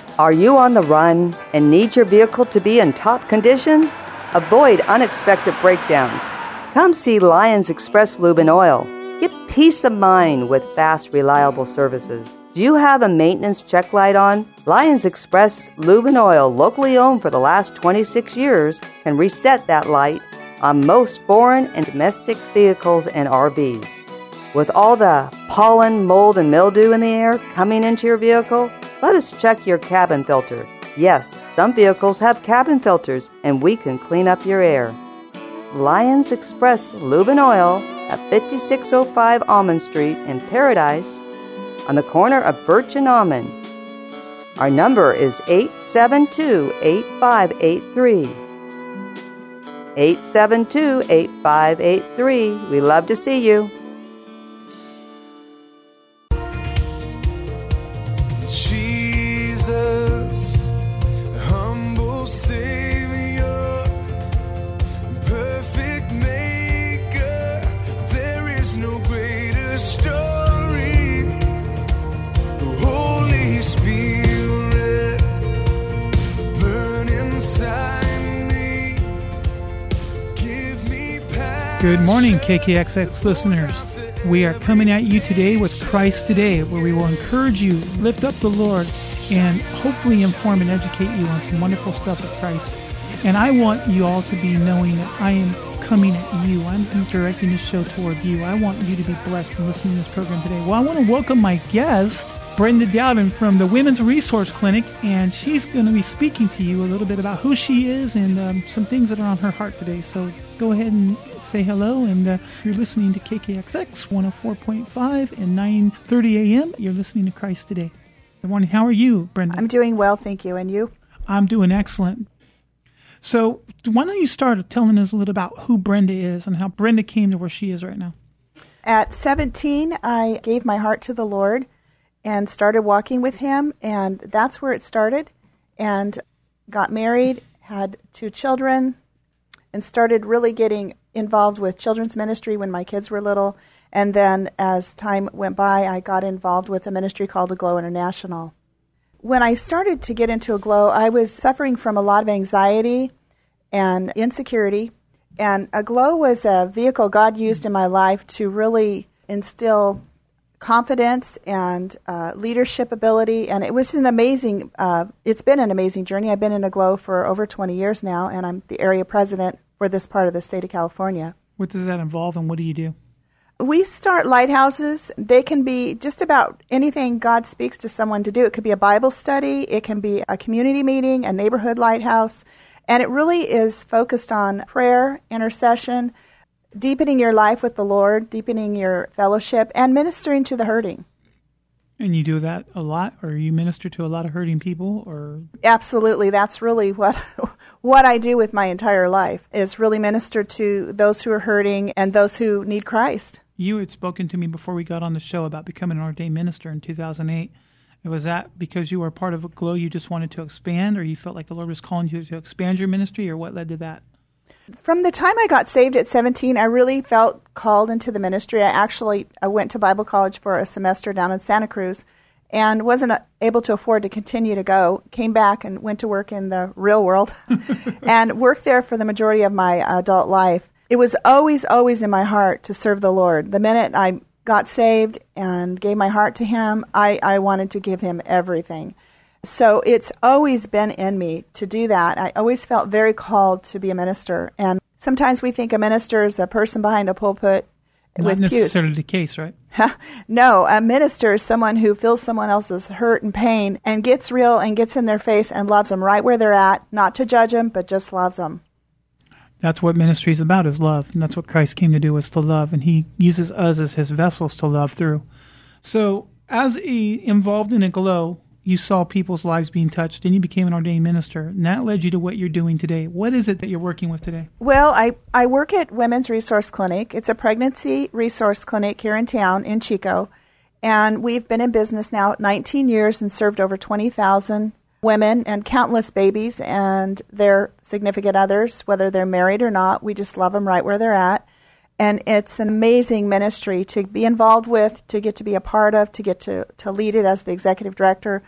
Are you on the run and need your vehicle to be in top condition? Avoid unexpected breakdowns. Come see Lions Express Lube and Oil. Get peace of mind with fast, reliable services. Do you have a maintenance check light on? Lions Express Lube and Oil, locally owned for the last 26 years, can reset that light on most foreign and domestic vehicles and RVs. With all the pollen, mold, and mildew in the air coming into your vehicle, let us check your cabin filter. Yes, some vehicles have cabin filters, and we can clean up your air. Lions Express Lube and Oil at 5605 Almond Street in Paradise on the corner of Birch and Almond. Our number is 872-8583. 872-8583. We love to see you. Jesus, humble Savior, perfect Maker, there is no greater story. Holy Spirit, burn inside me, give me passion. Good morning, KKXX listeners. We are coming at you today with Christ Today, where we will encourage you, lift up the Lord, and hopefully inform and educate you on some wonderful stuff of Christ. And I want you all to be knowing that I am coming at you. I'm directing this show toward you. I want you to be blessed in listening to this program today. Well, I want to welcome my guest, Brenda Dowden from the Women's Resource Clinic, and she's going to be speaking to you a little bit about who she is and some things that are on her heart today. So go ahead and say hello, and you're listening to KKXX 104.5 and 9:30 a.m. You're listening to Christ Today. Good morning. How are you, Brenda? I'm doing well, thank you. And you? I'm doing excellent. So why don't you start telling us a little about who Brenda is and how Brenda came to where she is right now? At 17, I gave my heart to the Lord and started walking with Him, and that's where it started. And got married, had 2 children, and started really getting involved with children's ministry when my kids were little. And then as time went by, I got involved with a ministry called Aglow International. When I started to get into Aglow, I was suffering from a lot of anxiety and insecurity. And Aglow was a vehicle God used in my life to really instill confidence and leadership ability. And it was an amazing, it's been an amazing journey. I've been in Aglow for over 20 years now, and I'm the area president for this part of the state of California. What does that involve, and what do you do? We start lighthouses. They can be just about anything God speaks to someone to do. It could be a Bible study. It can be a community meeting, a neighborhood lighthouse. And it really is focused on prayer, intercession, deepening your life with the Lord, deepening your fellowship, and ministering to the hurting. And you do that a lot, or you minister to a lot of hurting people, or? Absolutely. That's really what I do with my entire life, is really minister to those who are hurting and those who need Christ. You had spoken to me before we got on the show about becoming an ordained minister in 2008. Was that because you were part of Aglow, you just wanted to expand, or you felt like the Lord was calling you to expand your ministry, or what led to that? From the time I got saved at 17, I really felt called into the ministry. I went to Bible college for a semester down in Santa Cruz and wasn't able to afford to continue to go. Came back and went to work in the real world and worked there for the majority of my adult life. It was always, always in my heart to serve the Lord. The minute I got saved and gave my heart to Him, I wanted to give Him everything. So it's always been in me to do that. I always felt very called to be a minister. And sometimes we think a minister is a person behind a pulpit with Not pews. necessarily the case, right? No, a minister is someone who feels someone else's hurt and pain and gets real and gets in their face and loves them right where they're at, not to judge them, but just loves them. That's what ministry is about, is love. And that's what Christ came to do, was to love. And He uses us as His vessels to love through. So as involved in Aglow, you saw people's lives being touched, and you became an ordained minister, and that led you to what you're doing today. What is it that you're working with today? Well, I work at Women's Resource Clinic. It's a pregnancy resource clinic here in town in Chico, and we've been in business now 19 years and served over 20,000 women and countless babies and their significant others, whether they're married or not. We just love them right where they're at. And it's an amazing ministry to be involved with, to get to be a part of, to get to lead it as the executive director.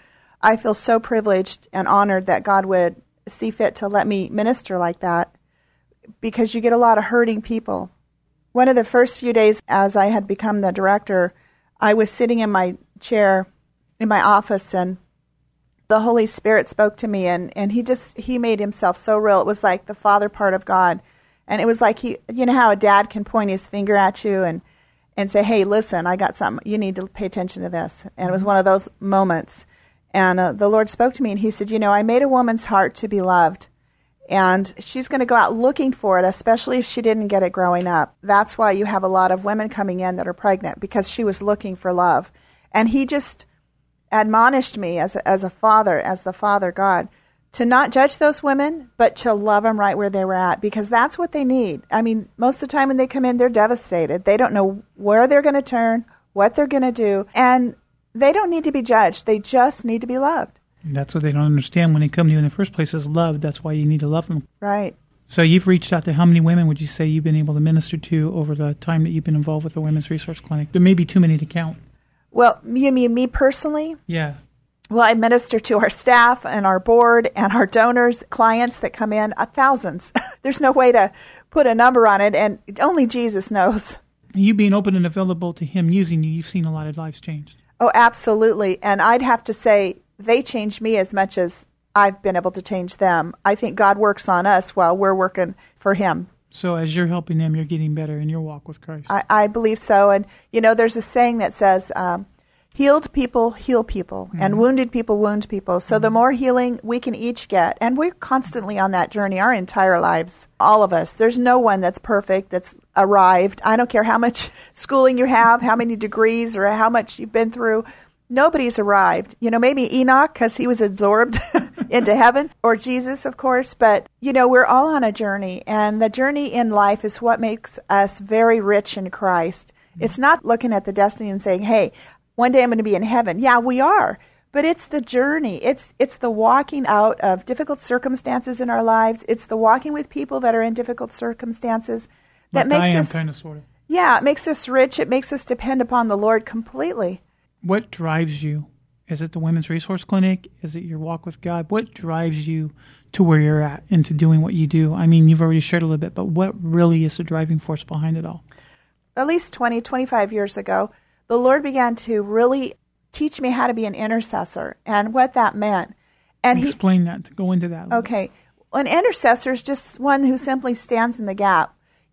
I feel so privileged and honored that God would see fit to let me minister like that, because you get a lot of hurting people. One of the first few days as I had become the director, I was sitting in my chair in my office, and the Holy Spirit spoke to me, and he made himself so real. It was like the Father part of God. And it was like you know how a dad can point his finger at you and say, hey, listen, I got something. You need to pay attention to this. And it was one of those moments. And the Lord spoke to me, and he said, I made a woman's heart to be loved. And she's going to go out looking for it, especially if she didn't get it growing up. That's why you have a lot of women coming in that are pregnant, because she was looking for love. And he just admonished me as a father, as the Father God, to not judge those women, but to love them right where they were at, because that's what they need. I mean, most of the time when they come in, they're devastated. They don't know where they're going to turn, what they're going to do, and they don't need to be judged. They just need to be loved. That's what they don't understand when they come to you in the first place is love. That's why you need to love them. Right. So you've reached out to how many women would you say you've been able to minister to over the time that you've been involved with the Women's Resource Clinic? There may be too many to count. Well, you mean me personally? Yeah. Well, I minister to our staff and our board and our donors, clients that come in, thousands. There's no way to put a number on it, and only Jesus knows. You being open and available to him using you, you've seen a lot of lives changed. Oh, absolutely. And I'd have to say they changed me as much as I've been able to change them. I think God works on us while we're working for him. So as you're helping them, you're getting better in your walk with Christ. I believe so. And, there's a saying that says, healed people heal people, and wounded people wound people. So the more healing we can each get, and we're constantly on that journey our entire lives, all of us. There's no one that's perfect, that's arrived. I don't care how much schooling you have, how many degrees, or how much you've been through. Nobody's arrived. Maybe Enoch, because he was absorbed into heaven, or Jesus, of course. But, we're all on a journey, and the journey in life is what makes us very rich in Christ. It's not looking at the destiny and saying, hey, one day I'm going to be in heaven. Yeah, we are. But it's the journey. It's the walking out of difficult circumstances in our lives. It's the walking with people that are in difficult circumstances that like makes us kind of, sort of. Yeah, it makes us rich. It makes us depend upon the Lord completely. What drives you? Is it the Women's Resource Clinic? Is it your walk with God? What drives you to where you're at and to doing what you do? I mean, you've already shared a little bit, but what really is the driving force behind it all? At least 20, 25 years ago, the Lord began to really teach me how to be an intercessor and what that meant. And Explain that, to go into that. Okay. An intercessor is just one who simply stands in the gap.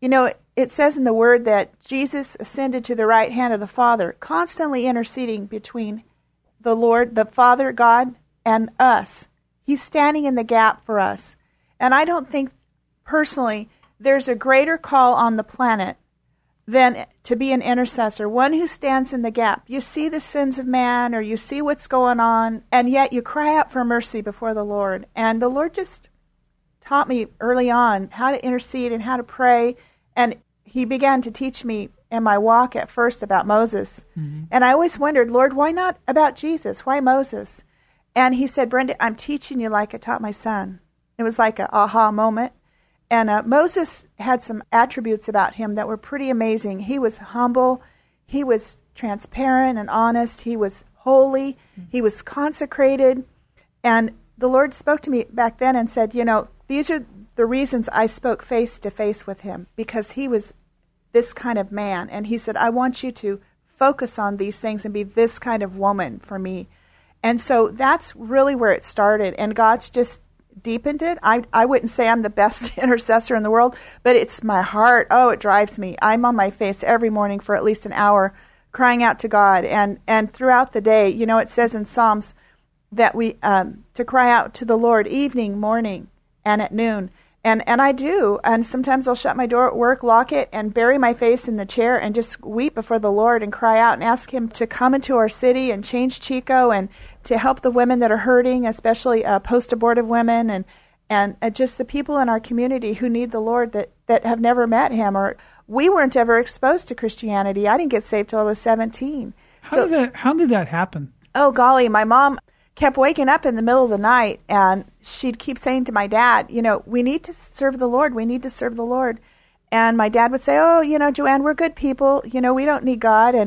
It says in the Word that Jesus ascended to the right hand of the Father, constantly interceding between the Lord, the Father, God, and us. He's standing in the gap for us. And I don't think, personally, there's a greater call on the planet than to be an intercessor, one who stands in the gap. You see the sins of man, or you see what's going on, and yet you cry out for mercy before the Lord. And the Lord just taught me early on how to intercede and how to pray. And he began to teach me in my walk at first about Moses. Mm-hmm. And I always wondered, Lord, why not about Jesus? Why Moses? And he said, Brenda, I'm teaching you like I taught my son. It was like an aha moment. And Moses had some attributes about him that were pretty amazing. He was humble. He was transparent and honest. He was holy. He was consecrated. And the Lord spoke to me back then and said, these are the reasons I spoke face to face with him, because he was this kind of man. And he said, I want you to focus on these things and be this kind of woman for me. And so that's really where it started. And God's just deepened it. I wouldn't say I'm the best intercessor in the world, but it's my heart. Oh, it drives me. I'm on my face every morning for at least an hour crying out to God. And throughout the day, it says in Psalms that we to cry out to the Lord evening, morning, and at noon. And I do. And sometimes I'll shut my door at work, lock it, and bury my face in the chair and just weep before the Lord and cry out and ask him to come into our city and change Chico and to help the women that are hurting, especially post-abortive women and just the people in our community who need the Lord that have never met him. Or we weren't ever exposed to Christianity. I didn't get saved till I was 17. How did that happen? Oh, golly, my mom kept waking up in the middle of the night, and she'd keep saying to my dad, we need to serve the Lord. We need to serve the Lord. And my dad would say, oh, Joanne, we're good people. We don't need God.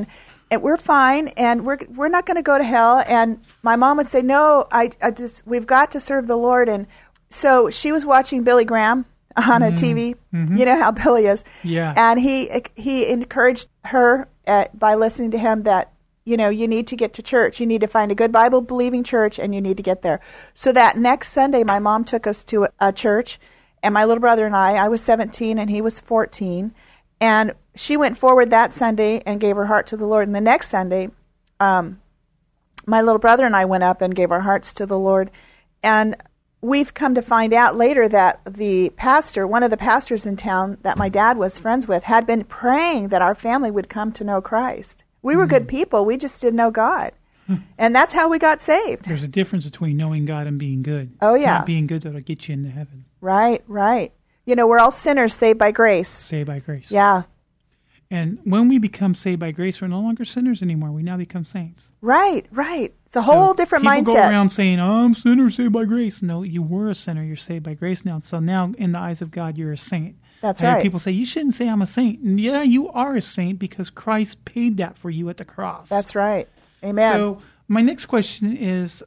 and we're fine, and we're not going to go to hell. And my mom would say, no, we've got to serve the Lord. And so she was watching Billy Graham on a TV. Mm-hmm. You know how Billy is. Yeah. And he encouraged her by listening to him that, you need to get to church. You need to find a good Bible-believing church, and you need to get there. So that next Sunday, my mom took us to a church, and my little brother and I was 17 and he was 14, and she went forward that Sunday and gave her heart to the Lord. And the next Sunday, my little brother and I went up and gave our hearts to the Lord. And we've come to find out later that the pastor, one of the pastors in town that my dad was friends with, had been praying that our family would come to know Christ. We were good people. We just didn't know God. And that's how we got saved. There's a difference between knowing God and being good. Oh, yeah. It's not being good that'll get you into heaven. Right. We're all sinners saved by grace. Saved by grace. Yeah. And when we become saved by grace, we're no longer sinners anymore. We now become saints. Right. It's a whole different mindset. People go around saying, I'm a sinner saved by grace. No, you were a sinner. You're saved by grace now. So now, in the eyes of God, you're a saint. That's I hear right. people say, you shouldn't say I'm a saint. And yeah, you are a saint because Christ paid that for you at the cross. That's right. Amen. So my next question is,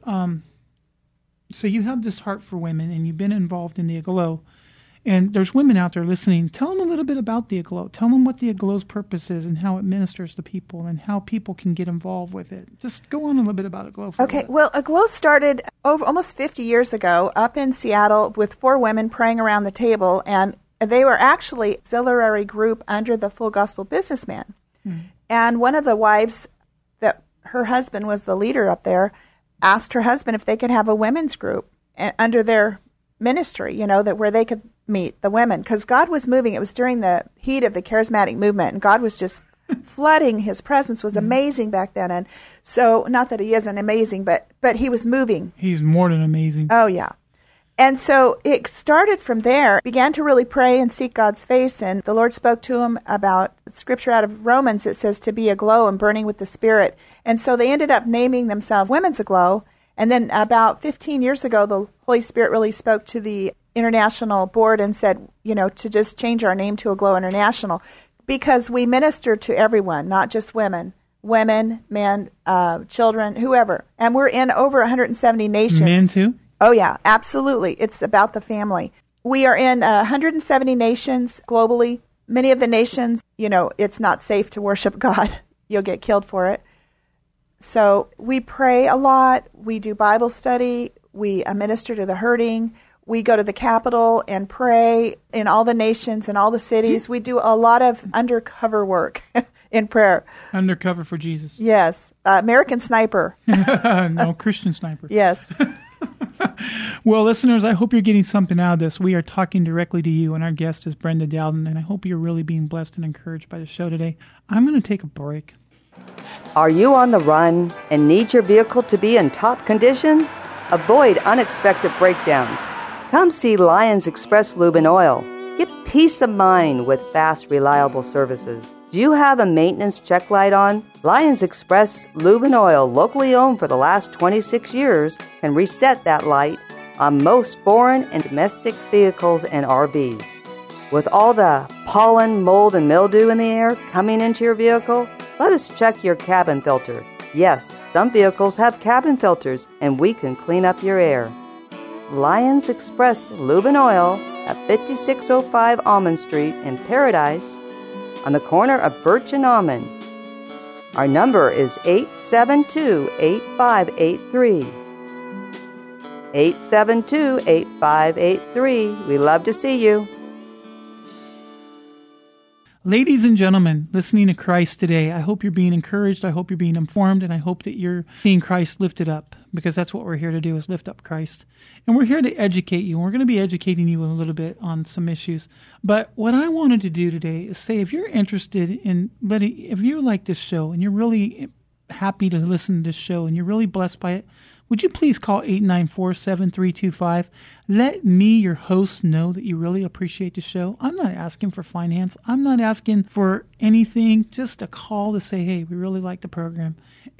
so you have this heart for women and you've been involved in the Aglow. And there's women out there listening. Tell them a little bit about the Aglow. Tell them what the Aglow's purpose is and how it ministers to people and how people can get involved with it. Just go on a little bit about Aglow. Okay, well, Aglow started over almost 50 years ago up in Seattle with 4 women praying around the table, and they were actually an auxiliary group under the Full Gospel Businessman. And one of the wives, that her husband was the leader up there, asked her husband if they could have a women's group under their ministry, that where they could meet the women, because God was moving. It was during the heat of the charismatic movement, and God was just flooding. His presence was amazing back then. And so, not that he isn't amazing, but he was moving. He's more than amazing. Oh, yeah. And so it started from there, began to really pray and seek God's face, and the Lord spoke to him about scripture out of Romans that says to be aglow and burning with the Spirit. And so they ended up naming themselves Women's Aglow. And then about 15 years ago, the Holy Spirit really spoke to the international board and said, to just change our name to Aglow International, because we minister to everyone, not just women, men, children, whoever. And we're in over 170 nations. Men too? Oh, yeah, absolutely. It's about the family. We are in 170 nations globally. Many of the nations, it's not safe to worship God. You'll get killed for it. So we pray a lot. We do Bible study. We minister to the hurting. We go to the Capitol and pray in all the nations and all the cities. We do a lot of undercover work in prayer. Undercover for Jesus. Yes. American Sniper. No, Christian Sniper. Yes. Well, listeners, I hope you're getting something out of this. We are talking directly to you, and our guest is Brenda Dowden, and I hope you're really being blessed and encouraged by the show today. I'm going to take a break. Are you on the run and need your vehicle to be in top condition? Avoid unexpected breakdowns. Come see Lions Express Lube and Oil. Get peace of mind with fast, reliable services. Do you have a maintenance check light on? Lions Express Lube and Oil, locally owned for the last 26 years, can reset that light on most foreign and domestic vehicles and RVs. With all the pollen, mold, and mildew in the air coming into your vehicle, let us check your cabin filter. Yes, some vehicles have cabin filters, and we can clean up your air. Lions Express Lube and Oil at 5605 Almond Street in Paradise, on the corner of Birch and Almond. Our number is 872-8583. 872-8583. We love to see you. Ladies and gentlemen, listening to Christ today, I hope you're being encouraged, I hope you're being informed, and I hope that you're seeing Christ lifted up, because that's what we're here to do, is lift up Christ. And we're here to educate you, and we're going to be educating you a little bit on some issues. But what I wanted to do today is say, if you're interested in if you like this show, and you're really happy to listen to this show, and you're really blessed by it, would you please call 894-7325? Let me, your host, know that you really appreciate the show. I'm not asking for finance. I'm not asking for anything, just a call to say, hey, we really like the program.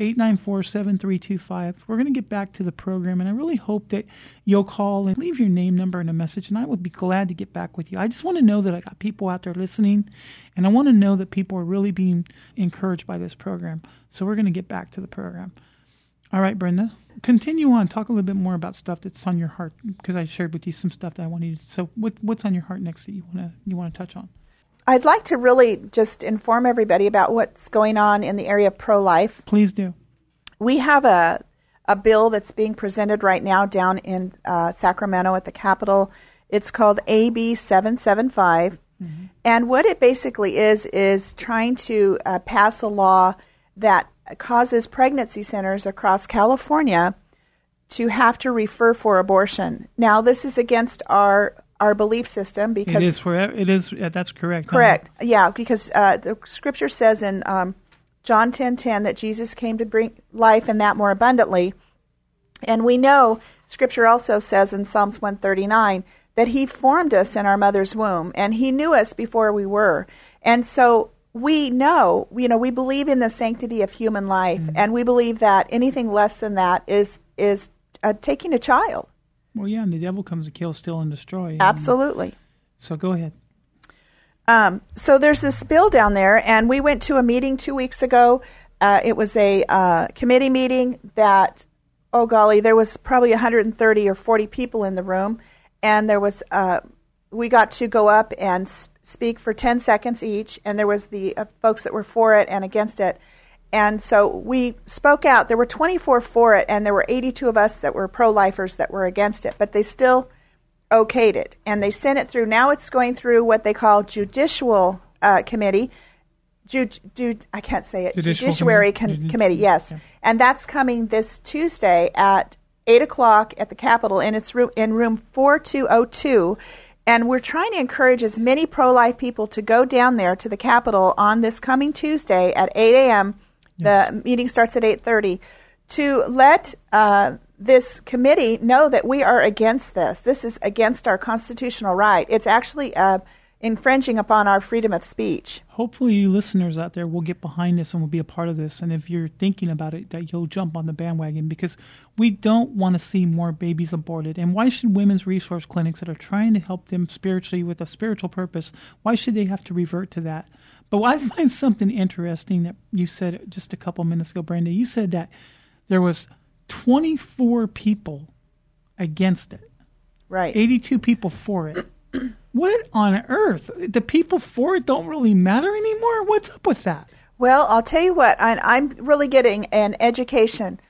894-7325. We're going to get back to the program, and I really hope that you'll call and leave your name, number, and a message, and I would be glad to get back with you. I just want to know that I got people out there listening, and I want to know that people are really being encouraged by this program. So we're going to get back to the program. All right, Brenda, continue on. Talk a little bit more about stuff that's on your heart, because I shared with you some stuff that I wanted. So what's on your heart next that you want to touch on? I'd like to really just inform everybody about what's going on in the area of pro-life. Please do. We have a bill that's being presented right now down in Sacramento at the Capitol. It's called AB 775. Mm-hmm. And what it basically is trying to pass a law that causes pregnancy centers across California to have to refer for abortion. Now, this is against our belief system because that's correct. Correct. Yeah, because the scripture says in John 10:10 that Jesus came to bring life and that more abundantly. And we know scripture also says in Psalms 139 that he formed us in our mother's womb and he knew us before we were. And so we know, we believe in the sanctity of human life, mm-hmm. and we believe that anything less than that is taking a child. Well, yeah, and the devil comes to kill, steal, and destroy. Absolutely. So go ahead. So there's this bill down there, and we went to a meeting 2 weeks ago. It was a committee meeting that, oh golly, there was probably 130 or 40 people in the room, and there was we got to go up and speak for 10 seconds each, and there was the folks that were for it and against it. And so we spoke out. There were 24 for it, and there were 82 of us that were pro-lifers that were against it, but they still okayed it, and they sent it through. Now it's going through what they call judicial committee. I can't say it. Judiciary committee, yes. Yeah. And that's coming this Tuesday at 8 o'clock at the Capitol, and it's in room 4202. And we're trying to encourage as many pro-life people to go down there to the Capitol on this coming Tuesday at 8 a.m. Yes. The meeting starts at 8:30 to let this committee know that we are against this. This is against our constitutional right. It's actually infringing upon our freedom of speech. Hopefully you listeners out there will get behind this and will be a part of this. And if you're thinking about it, that you'll jump on the bandwagon, because we don't want to see more babies aborted. And why should women's resource clinics that are trying to help them spiritually with a spiritual purpose, why should they have to revert to that? But I find something interesting that you said just a couple minutes ago, Brenda. You said that there was 24 people against it. Right. 82 people for it. What on earth? The people for it don't really matter anymore? What's up with that? Well, I'll tell you what. I'm really getting an education.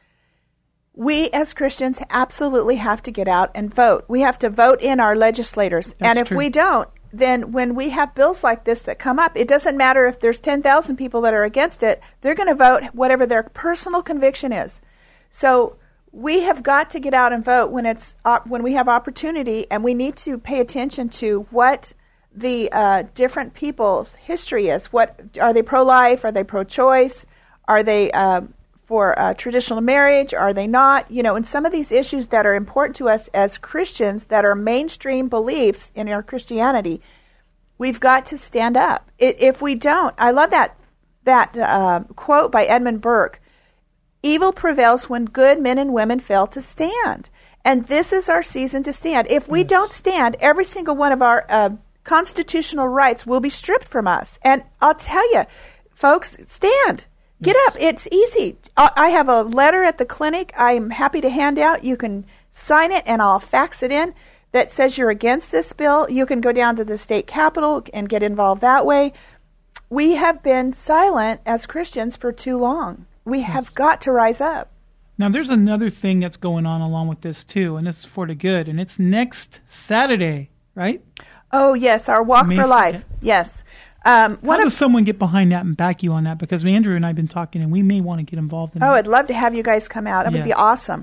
We as Christians absolutely have to get out and vote. We have to vote in our legislators. That's and if true. we don't, then when we have bills like this that come up, it doesn't matter if there's 10,000 people that are against it. They're going to vote whatever their personal conviction is. So we have got to get out and vote when we have opportunity, and we need to pay attention to what the different people's history is. What are they pro-life? Are they pro-choice? Are they for traditional marriage? Are they not? And some of these issues that are important to us as Christians, that are mainstream beliefs in our Christianity, we've got to stand up. If we don't, I love that quote by Edmund Burke. Evil prevails when good men and women fail to stand. And this is our season to stand. If we don't stand, every single one of our constitutional rights will be stripped from us. And I'll tell you, folks, stand. Get up. It's easy. I have a letter at the clinic I'm happy to hand out. You can sign it, and I'll fax it in, that says you're against this bill. You can go down to the state capitol and get involved that way. We have been silent as Christians for too long. We have got to rise up. Now, there's another thing that's going on along with this, too, and it's for the good, and it's next Saturday, right? Oh, yes, our Walk for Life. Yes. How does someone get behind that and back you on that? Because Andrew and I have been talking, and we may want to get involved in that. Oh, I'd love to have you guys come out. That would be awesome.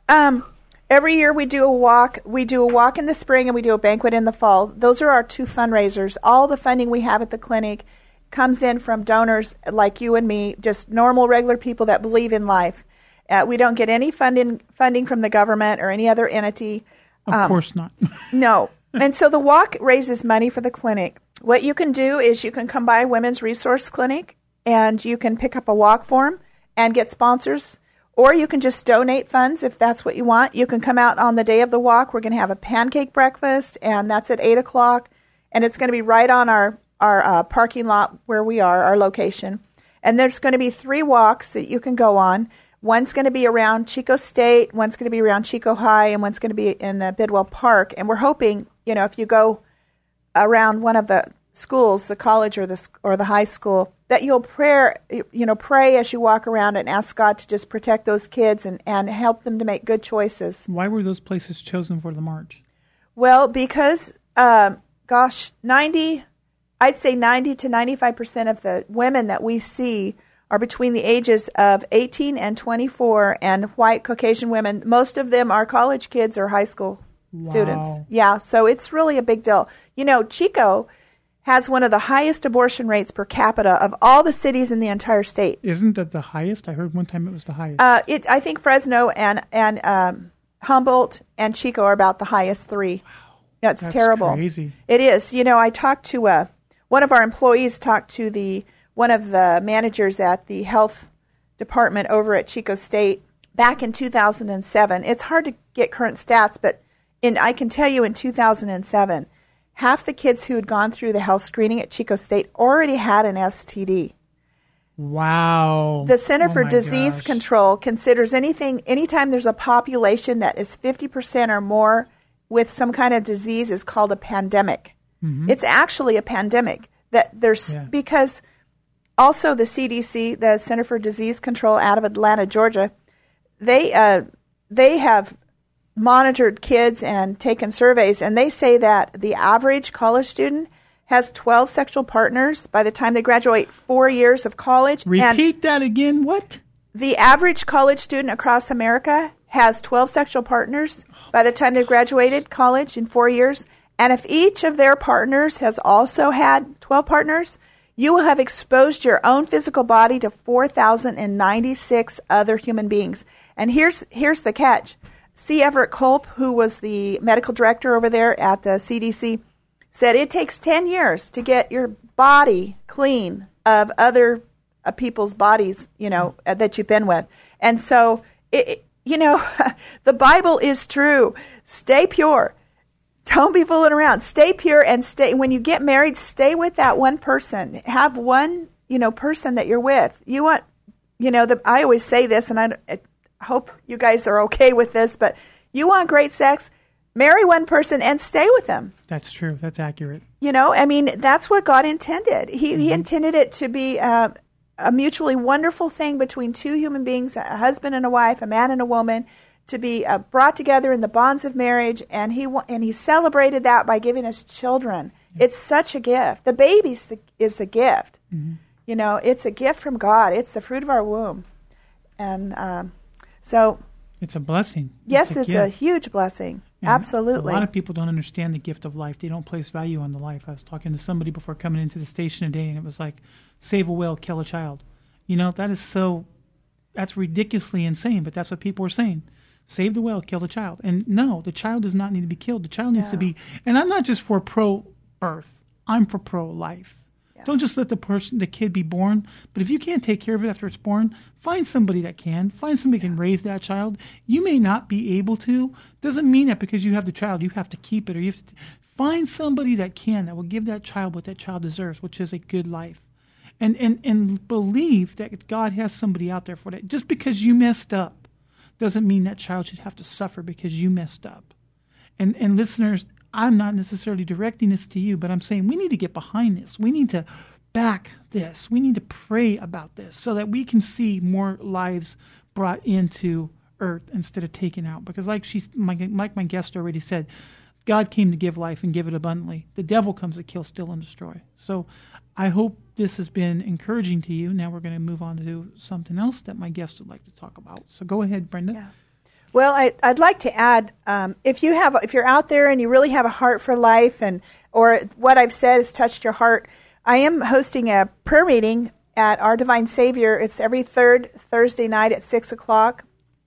Every year we do a walk. We do a walk in the spring, and we do a banquet in the fall. Those are our two fundraisers. All the funding we have at the clinic comes in from donors like you and me, just normal, regular people that believe in life. We don't get any funding from the government or any other entity. Of course not. No. And so the walk raises money for the clinic. What you can do is you can come by Women's Resource Clinic and you can pick up a walk form and get sponsors, or you can just donate funds if that's what you want. You can come out on the day of the walk. We're going to have a pancake breakfast, and that's at 8 o'clock, and it's going to be right on our parking lot where we are, our location. And there's going to be 3 walks that you can go on. One's going to be around Chico State, one's going to be around Chico High, and one's going to be in the Bidwell Park. And we're hoping, if you go around one of the schools, the college or the high school, that you'll pray as you walk around and ask God to just protect those kids and help them to make good choices. Why were those places chosen for the march? Well, because, I'd say 90 to 95% of the women that we see are between the ages of 18 and 24, and white Caucasian women. Most of them are college kids or high school students. Yeah, so it's really a big deal. Chico has one of the highest abortion rates per capita of all the cities in the entire state. Isn't that the highest? I heard one time it was the highest. I think Fresno and Humboldt and Chico are about the highest 3. Wow. Yeah, it's terrible. Crazy. It is. I talked to one of our employees talked to one of the managers at the health department over at Chico State back in 2007. It's hard to get current stats, but I can tell you in 2007, half the kids who had gone through the health screening at Chico State already had an STD. Wow. The Center for Disease Control considers anytime there's a population that is 50% or more with some kind of disease is called a pandemic. Mm-hmm. It's actually a pandemic because also the CDC, the Center for Disease Control out of Atlanta, Georgia, they have monitored kids and taken surveys, and they say that the average college student has 12 sexual partners by the time they graduate 4 years of college. Repeat that again. What? The average college student across America has 12 sexual partners by the time they've graduated college in 4 years. And if each of their partners has also had 12 partners, you will have exposed your own physical body to 4,096 other human beings. And here's the catch. C. Everett Kolb, who was the medical director over there at the CDC, said it takes 10 years to get your body clean of other people's bodies, that you've been with. And so, the Bible is true. Stay pure. Don't be fooling around. Stay pure and stay. When you get married, stay with that one person. Have one, person that you're with. You want, I always say this, and I hope you guys are okay with this, but you want great sex, marry one person and stay with them. That's true. That's accurate. That's what God intended. He intended it to be a mutually wonderful thing between 2 human beings, a husband and a wife, a man and a woman, to be brought together in the bonds of marriage, and he celebrated that by giving us children. Yeah. It's such a gift. The baby is the gift. Mm-hmm. It's a gift from God. It's the fruit of our womb. And so... It's a blessing. Yes, it's a huge blessing. And absolutely. A lot of people don't understand the gift of life. They don't place value on the life. I was talking to somebody before coming into the station today, and it was like, save a whale, kill a child. That's ridiculously insane, but that's what people are saying. Save the whale, kill the child. And no, the child does not need to be killed. The child needs to be, and I'm not just for pro-birth. I'm for pro-life. Yeah. Don't just let the kid be born. But if you can't take care of it after it's born, find somebody that can. Find somebody who can raise that child. You may not be able to. Doesn't mean that because you have the child, you have to keep it. Or you have to find somebody that will give that child what that child deserves, which is a good life. And believe that God has somebody out there for that. Just because you messed up doesn't mean that child should have to suffer because you messed up. And listeners, I'm not necessarily directing this to you, but I'm saying we need to get behind this. We need to back this. We need to pray about this so that we can see more lives brought into earth instead of taken out. Because like my guest already said, God came to give life and give it abundantly. The devil comes to kill, steal, and destroy. So I hope this has been encouraging to you. Now we're going to move on to something else that my guest would like to talk about. So go ahead, Brenda. Yeah. Well, I'd like to add, if you're out there and you really have a heart for life, or what I've said has touched your heart, I am hosting a prayer meeting at Our Divine Savior. It's every third Thursday night at 6 o'clock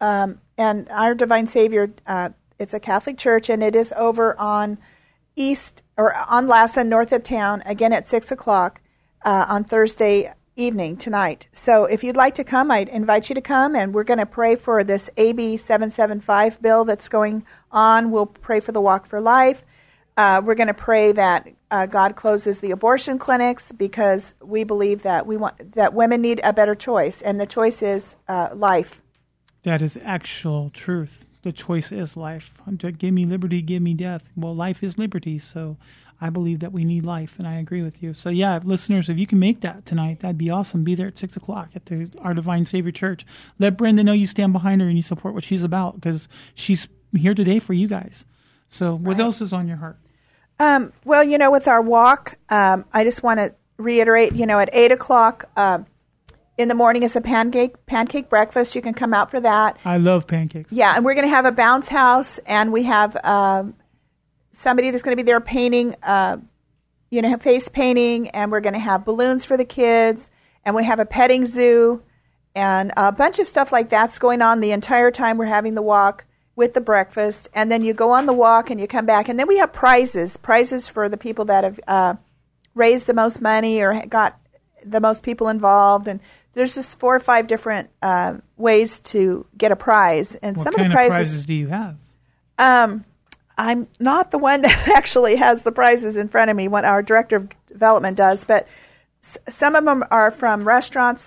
And our Divine Savior, it's a Catholic church, and it is over on on Lassen, north of town, again at 6 o'clock on Thursday evening tonight. So if you'd like to come, I'd invite you to come, and we're going to pray for this AB 775 bill that's going on. We'll pray for the Walk for Life. We're going to pray that God closes the abortion clinics, because we believe that that women need a better choice, and the choice is life. That is actual truth. The choice is life. Give me liberty, give me death. Well, life is liberty, so I believe that we need life, and I agree with you. So, yeah, listeners, if you can make that tonight, that'd be awesome. Be there at 6 o'clock at Our Divine Savior Church. Let Brenda know you stand behind her and you support what she's about, because she's here today for you guys. So what else is on your heart? Well, with our walk, I just want to reiterate, at 8 o'clock in the morning is a pancake breakfast. You can come out for that. I love pancakes. Yeah, and we're going to have a bounce house, and we have somebody that's going to be there painting, face painting, and we're going to have balloons for the kids, and we have a petting zoo, and a bunch of stuff like that's going on the entire time we're having the walk with the breakfast. And then you go on the walk and you come back, and then we have prizes for the people that have raised the most money or got the most people involved. And there's just 4 or 5 different ways to get a prize. And what some kind of the prizes do you have? I'm not the one that actually has the prizes in front of me. What our director of development does, but some of them are from restaurants.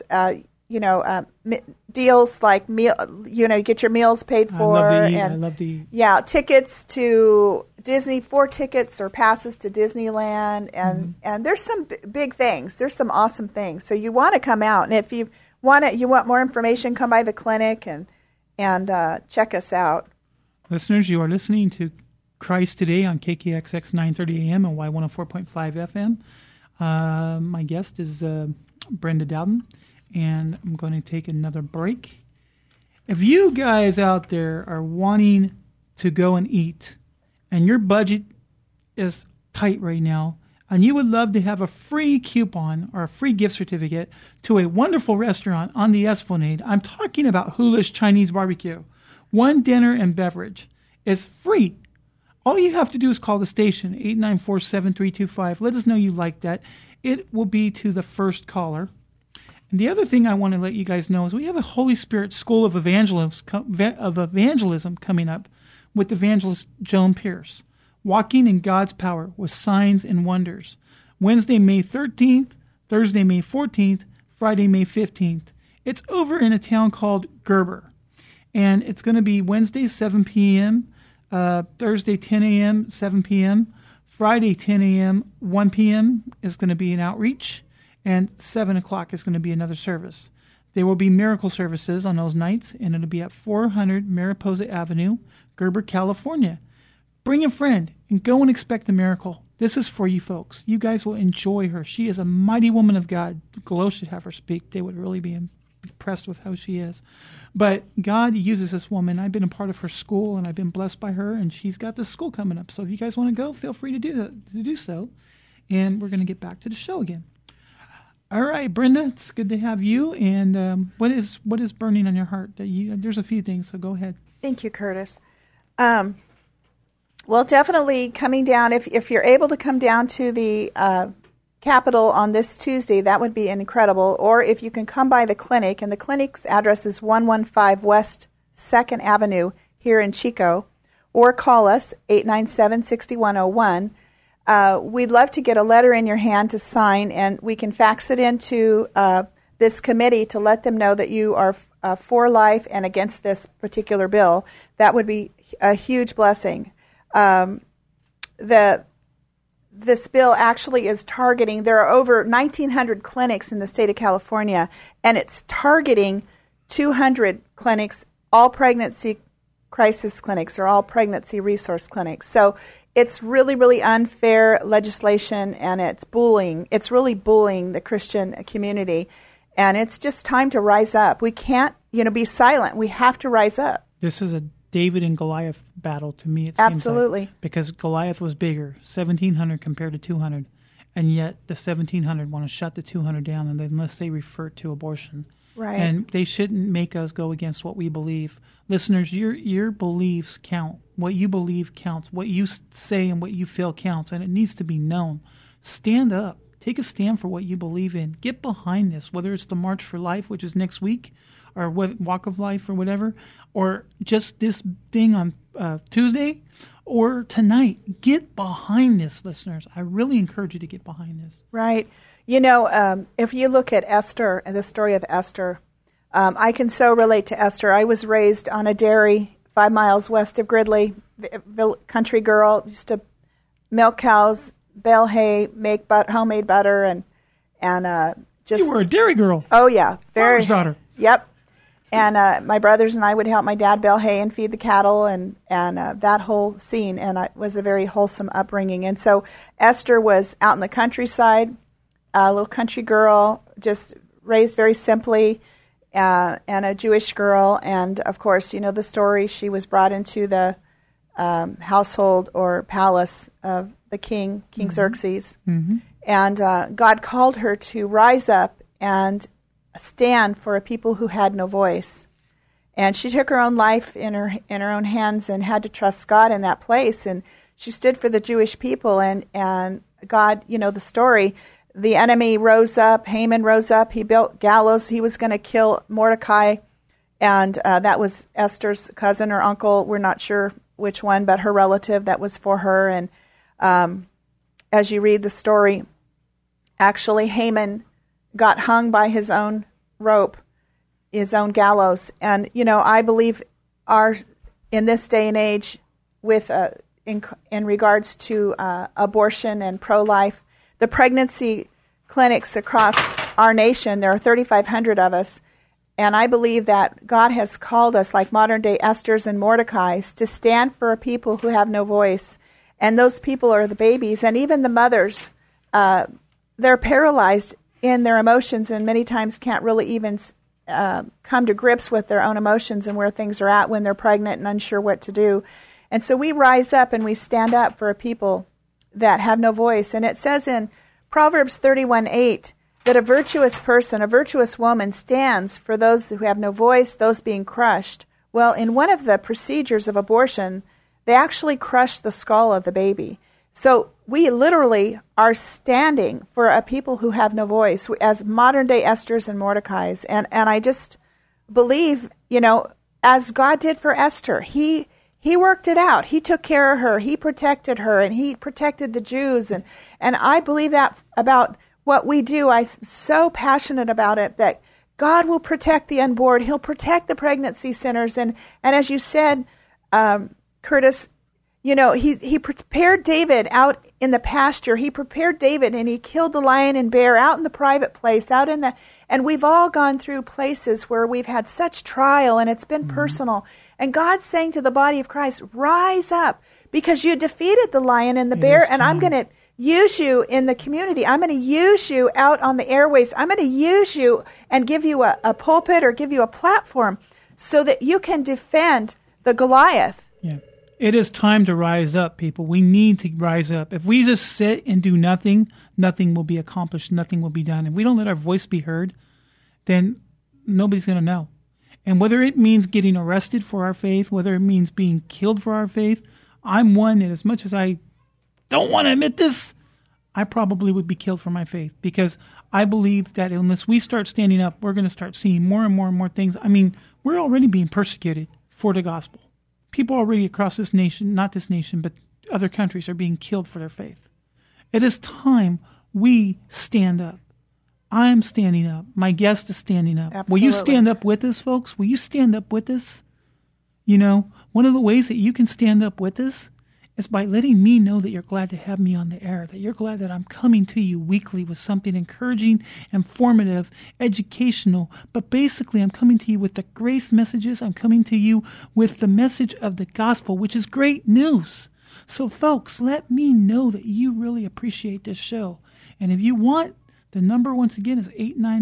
Deals like meal. You get your meals paid for. I love to eat. Yeah, tickets to Disney, 4 tickets or passes to Disneyland, and there's some big things. There's some awesome things. So you want to come out, and if you want more information, come by the clinic and check us out. Listeners, you are listening to Christ Today on KKXX 930 AM and Y104.5 FM. My guest is Brenda Dowden, and I'm going to take another break. If you guys out there are wanting to go and eat, and your budget is tight right now, and you would love to have a free coupon or a free gift certificate to a wonderful restaurant on the Esplanade, I'm talking about Hula's Chinese Barbecue. One dinner and beverage is free. All you have to do is call the station, 894-7325. Let us know you like that. It will be to the first caller. And the other thing I want to let you guys know is we have a Holy Spirit School of Evangelism coming up with evangelist Joan Pierce, Walking in God's Power with Signs and Wonders. Wednesday, May 13th, Thursday, May 14th, Friday, May 15th. It's over in a town called Gerber. And it's going to be Wednesday, 7 p.m., Thursday, 10 a.m., 7 p.m., Friday, 10 a.m., 1 p.m. is going to be an outreach, and 7 o'clock is going to be another service. There will be miracle services on those nights, and it'll be at 400 Mariposa Avenue, Gerber, California. Bring a friend and go and expect a miracle. This is for you folks. You guys will enjoy her. She is a mighty woman of God. Glow should have her speak. They would really be impressed with how she is. But God uses this woman. I've been a part of her school, and I've been blessed by her, and she's got this school coming up. So if you guys want to go, feel free to do so. And we're going to get back to the show again. All right, Brenda, it's good to have you. And what is burning on your heart? There's a few things, so go ahead. Thank you, Curtis. Well, definitely coming down, if you're able to come down to the Capitol on this Tuesday, that would be incredible. Or if you can come by the clinic, and the clinic's address is 115 West 2nd Avenue here in Chico, or call us, 897-6101. We'd love to get a letter in your hand to sign, and we can fax it into this committee to let them know that you are for life and against this particular bill. That would be a huge blessing. This bill actually is targeting, there are over 1,900 clinics in the state of California, and it's targeting 200 clinics, all pregnancy crisis clinics or all pregnancy resource clinics. So it's really, really unfair legislation, and it's bullying. It's really bullying the Christian community, and it's just time to rise up. We can't, be silent. We have to rise up. This is a David and Goliath battle to me, it Absolutely. Seems like, because Goliath was bigger, 1,700 compared to 200, and yet the 1,700 want to shut the 200 down unless they refer to abortion. Right. And they shouldn't make us go against what we believe. Listeners, your beliefs count. What you believe counts. What you say and what you feel counts, and it needs to be known. Stand up. Take a stand for what you believe in. Get behind this, whether it's the March for Life, which is next week, or Walk of Life or whatever, or just this thing on Tuesday or tonight. Get behind this, listeners. I really encourage you to get behind this. Right. You know, if you look at Esther and the story of Esther, I can so relate to Esther. I was raised on a dairy 5 miles west of Gridley, country girl, used to milk cows, bale hay, make homemade butter, and just... You were a dairy girl. Oh, yeah. Farmer's daughter. Yep. And my brothers and I would help my dad bale hay and feed the cattle and that whole scene. And it was a very wholesome upbringing. And so Esther was out in the countryside, a little country girl, just raised very simply, and a Jewish girl. And, of course, you know the story. She was brought into the household or palace of the King Xerxes. Mm-hmm. And God called her to rise up and stand for a people who had no voice. And she took her own life in her own hands and had to trust God in that place. And she stood for the Jewish people. And God, you know the story. The enemy rose up. Haman rose up. He built gallows. He was going to kill Mordecai. And that was Esther's cousin or uncle. We're not sure which one, but her relative. That was for her. And as you read the story, actually Haman got hung by his own rope, his own gallows. And, you know, I believe in this day and age with in regards to abortion and pro-life, the pregnancy clinics across our nation, there are 3,500 of us, and I believe that God has called us, like modern-day Esthers and Mordecais, to stand for a people who have no voice. And those people are the babies, and even the mothers. They're paralyzed in their emotions and many times can't really even come to grips with their own emotions and where things are at when they're pregnant and unsure what to do. And so we rise up and we stand up for a people that have no voice. And it says in Proverbs 31:8 that a virtuous person, a virtuous woman, stands for those who have no voice, those being crushed. Well, in one of the procedures of abortion, they actually crush the skull of the baby. So we literally are standing for a people who have no voice as modern-day Esthers and Mordecais. And I just believe, you know, as God did for Esther, He worked it out. He took care of her. He protected her, and He protected the Jews. And I believe that about what we do. I'm so passionate about it that God will protect the unborn. He'll protect the pregnancy centers. And as you said, Curtis, you know, he prepared David out in the pasture. He prepared David, and he killed the lion and bear out in the private place, and we've all gone through places where we've had such trial, and it's been personal. And God's saying to the body of Christ, rise up, because you defeated the lion and the bear, and I'm going to use you in the community. I'm going to use you out on the airways. I'm going to use you and give you a pulpit or give you a platform so that you can defend the Goliath. Yeah. It is time to rise up, people. We need to rise up. If we just sit and do nothing, nothing will be accomplished, nothing will be done. If we don't let our voice be heard, then nobody's going to know. And whether it means getting arrested for our faith, whether it means being killed for our faith, I'm one that as much as I don't want to admit this, I probably would be killed for my faith, because I believe that unless we start standing up, we're going to start seeing more and more and more things. I mean, we're already being persecuted for the gospel. People already across this nation, not this nation, but other countries, are being killed for their faith. It is time we stand up. I'm standing up. My guest is standing up. Absolutely. Will you stand up with us, folks? Will you stand up with us? You know, one of the ways that you can stand up with us is by letting me know that you're glad to have me on the air, that you're glad that I'm coming to you weekly with something encouraging, informative, educational, but basically I'm coming to you with the grace messages. I'm coming to you with the message of the gospel, which is great news. So folks, let me know that you really appreciate this show. And if you want, the number once again is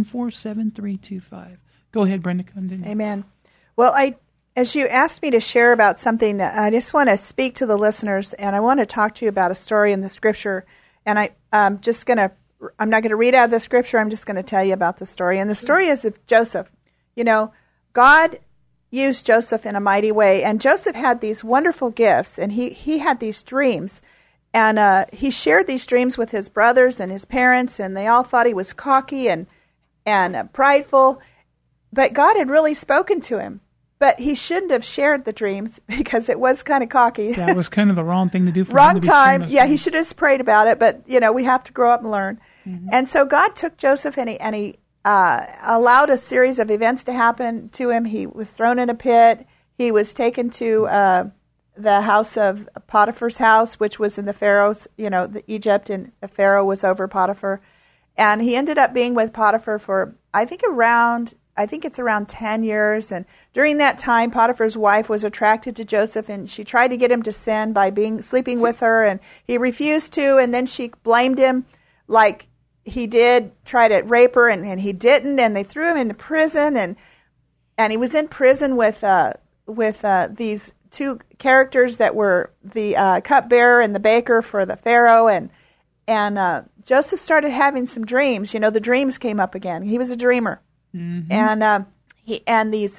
894-7325. Go ahead, Brenda. Continue. Amen. Well, as you asked me to share about something, that I just want to speak to the listeners, and I want to talk to you about a story in the Scripture. And I'm not going to read out of the Scripture. I'm just going to tell you about the story. And the story is of Joseph. God used Joseph in a mighty way, and Joseph had these wonderful gifts, and he had these dreams, and he shared these dreams with his brothers and his parents, and they all thought he was cocky and prideful, but God had really spoken to him. But he shouldn't have shared the dreams because it was kind of cocky. That was kind of the wrong thing to do for him. Wrong time. Yeah, he should have just prayed about it, but, we have to grow up and learn. Mm-hmm. And so God took Joseph and he allowed a series of events to happen to him. He was thrown in a pit. He was taken to the house of Potiphar's house, which was in the Pharaoh's, Egypt, and the Pharaoh was over Potiphar. And he ended up being with Potiphar for, I think it's around 10 years. And during that time, Potiphar's wife was attracted to Joseph, and she tried to get him to sin by sleeping with her, and he refused to, and then she blamed him like he did try to rape her, and he didn't, and they threw him into prison, and he was in prison with these two characters that were the cupbearer and the baker for the Pharaoh, and Joseph started having some dreams. The dreams came up again. He was a dreamer. Mm-hmm. And these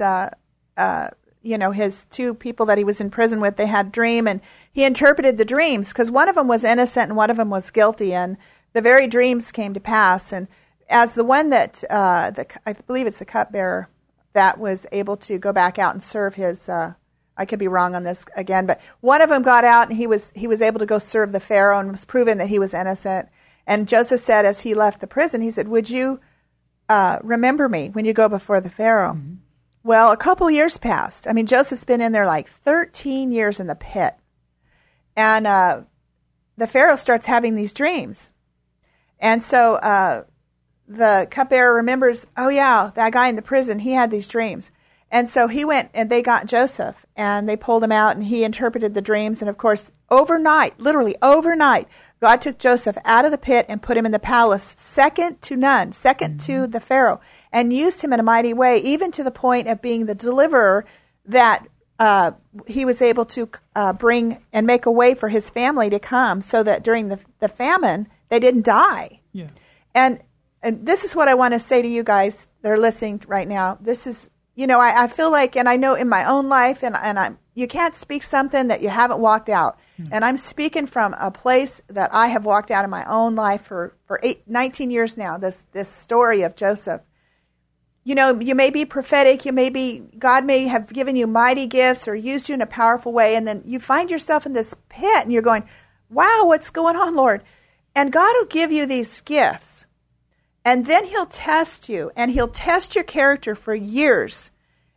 his two people that he was in prison with, they had dream, and he interpreted the dreams because one of them was innocent and one of them was guilty, and the very dreams came to pass. And as the one that I believe it's the cupbearer that was able to go back out and serve his, I could be wrong on this again, but one of them got out and he was able to go serve the Pharaoh and was proven that he was innocent. And Joseph said, as he left the prison, he said, "Would you remember me when you go before the Pharaoh?" Mm-hmm. Well, a couple years passed. I mean, Joseph's been in there like 13 years in the pit. And the Pharaoh starts having these dreams. And so the cupbearer remembers, oh, yeah, that guy in the prison, he had these dreams. And so he went and they got Joseph and they pulled him out and he interpreted the dreams. And, of course, overnight, literally overnight, God took Joseph out of the pit and put him in the palace, second to none, second to the Pharaoh, and used him in a mighty way, even to the point of being the deliverer that he was able to bring and make a way for his family to come so that during the famine, they didn't die. Yeah. And this is what I want to say to you guys that are listening right now. This is, I feel like, and I know in my own life, and you can't speak something that you haven't walked out. And I'm speaking from a place that I have walked out in my own life for 19 years now, this story of Joseph. You may be prophetic, God may have given you mighty gifts or used you in a powerful way, and then you find yourself in this pit and you're going, wow, what's going on, Lord? And God will give you these gifts, and then he'll test you, and he'll test your character for years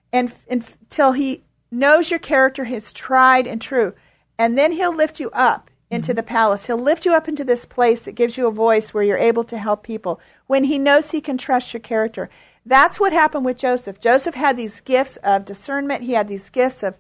until he knows your character is tried and true. And then he'll lift you up into the palace. He'll lift you up into this place that gives you a voice where you're able to help people when he knows he can trust your character. That's what happened with Joseph. Joseph had these gifts of discernment. He had these gifts of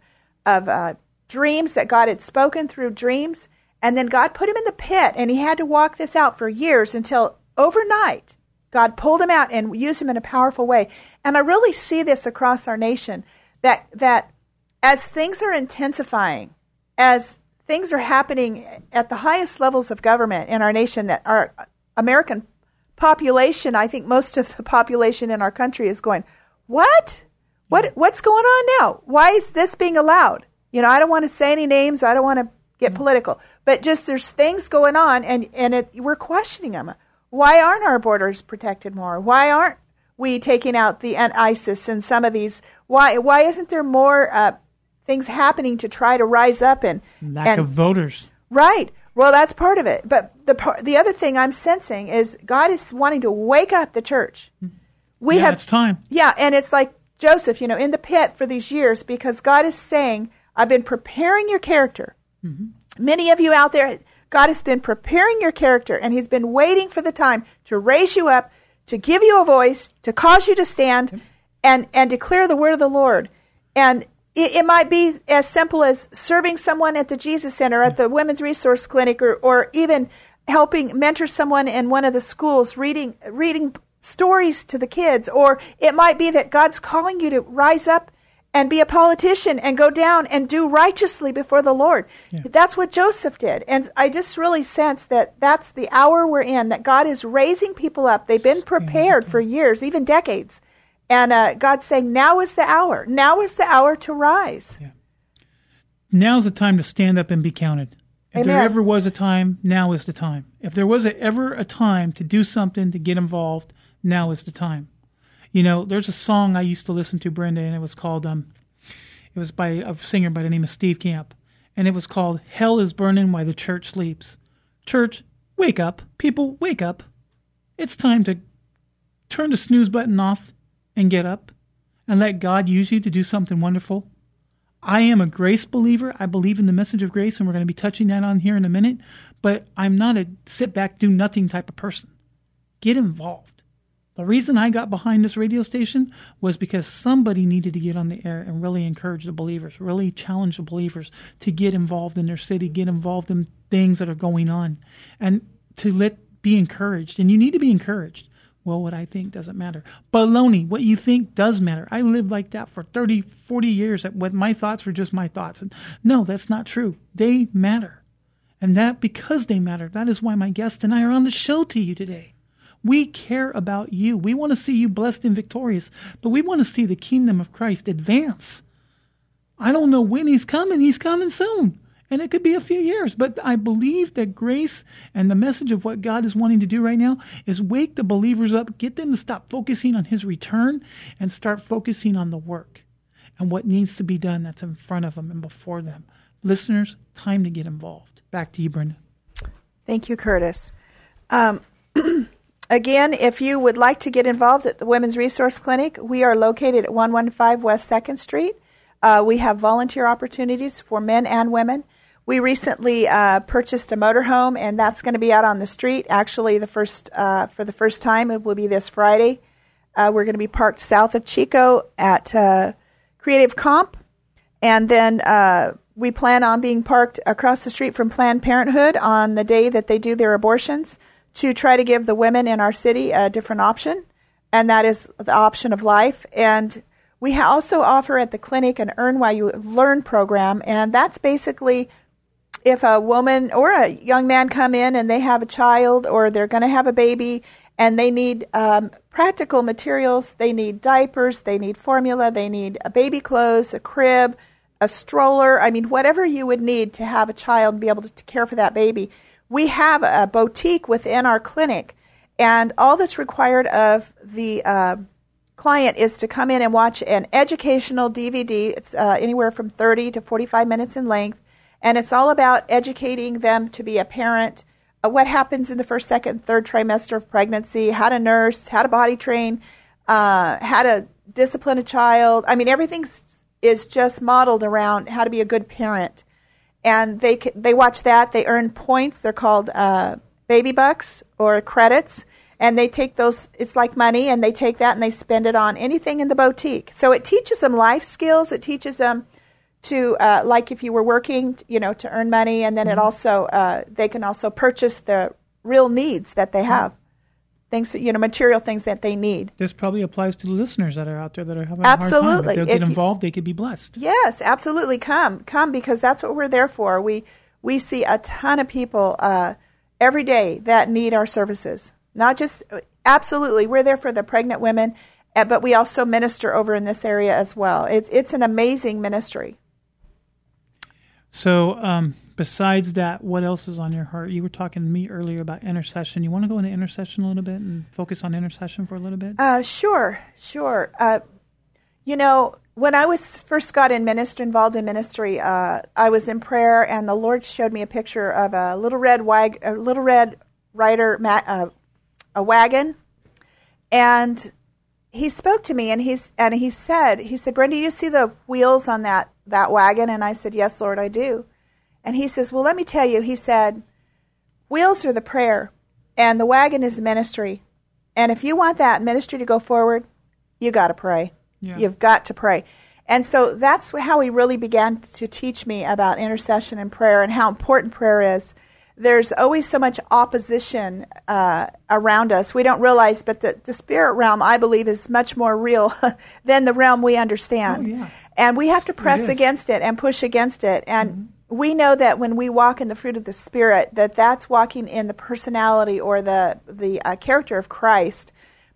dreams that God had spoken through dreams. And then God put him in the pit, and he had to walk this out for years until overnight God pulled him out and used him in a powerful way. And I really see this across our nation, that as things are intensifying, as things are happening at the highest levels of government in our nation, that our American population, I think most of the population in our country is going, what's going on now? Why is this being allowed? I don't want to say any names. I don't want to get political. But just there's things going on, and we're questioning them. Why aren't our borders protected more? Why aren't we taking out the ISIS and some of these? Why isn't there more things happening to try to rise up and lack of voters? Right. Well, that's part of it. But the other thing I'm sensing is God is wanting to wake up the church. It's time. Yeah, and it's like Joseph, in the pit for these years, because God is saying, I've been preparing your character. Mm-hmm. Many of you out there, God has been preparing your character, and he's been waiting for the time to raise you up, to give you a voice, to cause you to stand and declare the word of the Lord. And it might be as simple as serving someone at the Jesus Center, at the Women's Resource Clinic, or even helping mentor someone in one of the schools, reading stories to the kids. Or it might be that God's calling you to rise up and be a politician and go down and do righteously before the Lord. Yeah. That's what Joseph did. And I just really sense that that's the hour we're in, that God is raising people up. They've been prepared for years, even decades. And God's saying, now is the hour. Now is the hour to rise. Yeah. Now's the time to stand up and be counted. If Amen. there ever was a time, now is the time. If there was ever a time to do something, to get involved, now is the time. You know, there's a song I used to listen to, Brenda, and it was called, it was by a singer by the name of Steve Camp. And it was called, Hell is Burning While the Church Sleeps. Church, wake up. People, wake up. It's time to turn the snooze button off and get up and let God use you to do something wonderful. I am a grace believer. I believe in the message of grace, and we're going to be touching that on here in a minute. But I'm not a sit back, do nothing type of person. Get involved. The reason I got behind this radio station was because somebody needed to get on the air and really encourage the believers, really challenge the believers to get involved in their city, get involved in things that are going on, and to be encouraged. And you need to be encouraged. Well, what I think doesn't matter. Baloney, what you think does matter. I lived like that for 30, 40 years. What my thoughts were just my thoughts. And no, that's not true. They matter. And that, because they matter, that is why my guest and I are on the show to you today. We care about you. We want to see you blessed and victorious, but we want to see the kingdom of Christ advance. I don't know when he's coming. He's coming soon. And it could be a few years. But I believe that grace and the message of what God is wanting to do right now is wake the believers up, get them to stop focusing on his return and start focusing on the work and what needs to be done that's in front of them and before them. Listeners, time to get involved. Back to you, Brenda. Thank you, Curtis. Again, if you would like to get involved at the Women's Resource Clinic, we are located at 115 West 2nd Street. We have volunteer opportunities for men and women. We recently purchased a motorhome, and that's going to be out on the street. Actually, for the first time, it will be this Friday. We're going to be parked south of Chico at Creative Comp, and then we plan on being parked across the street from Planned Parenthood on the day that they do their abortions to try to give the women in our city a different option, and that is the option of life. And we also offer at the clinic an Earn While You Learn program, and that's basically if a woman or a young man come in and they have a child or they're going to have a baby and they need practical materials, they need diapers, they need formula, they need baby clothes, a crib, a stroller, whatever you would need to have a child and be able to care for that baby. We have a boutique within our clinic, and all that's required of the client is to come in and watch an educational DVD. It's anywhere from 30 to 45 minutes in length, and it's all about educating them to be a parent, what happens in the first, second, third trimester of pregnancy, how to nurse, how to body train, how to discipline a child. Everything is just modeled around how to be a good parent. And they watch that. They earn points. They're called baby bucks or credits. And they take those, it's like money, and they take that and they spend it on anything in the boutique. So it teaches them life skills. It teaches them to, like if you were working, to earn money. And then it also, they can also purchase the real needs that they have. Things, material things that they need. This probably applies to the listeners that are out there that are having a hard time. Absolutely. If they'll get involved, they could be blessed. Yes, absolutely. Come because that's what we're there for. We see a ton of people every day that need our services. Not just, absolutely, we're there for the pregnant women, but we also minister over in this area as well. It's an amazing ministry. So besides that, what else is on your heart? You were talking to me earlier about intercession. You want to go into intercession a little bit and focus on intercession for a little bit? Sure. When I first got involved in ministry, I was in prayer, and the Lord showed me a picture of a little red rider, a wagon, and He spoke to me, and he said, Brenda, you see the wheels on that wagon? And I said, yes, Lord, I do. And he says, well, let me tell you, he said, wheels are the prayer, and the wagon is the ministry. And if you want that ministry to go forward, you got to pray. Yeah. You've got to pray. And so that's how he really began to teach me about intercession and prayer and how important prayer is. There's always so much opposition around us. We don't realize, but the spirit realm, I believe, is much more real than the realm we understand. Oh, yeah. And we have to press against it and push against it. And we know that when we walk in the fruit of the Spirit, that's walking in the personality or the character of Christ.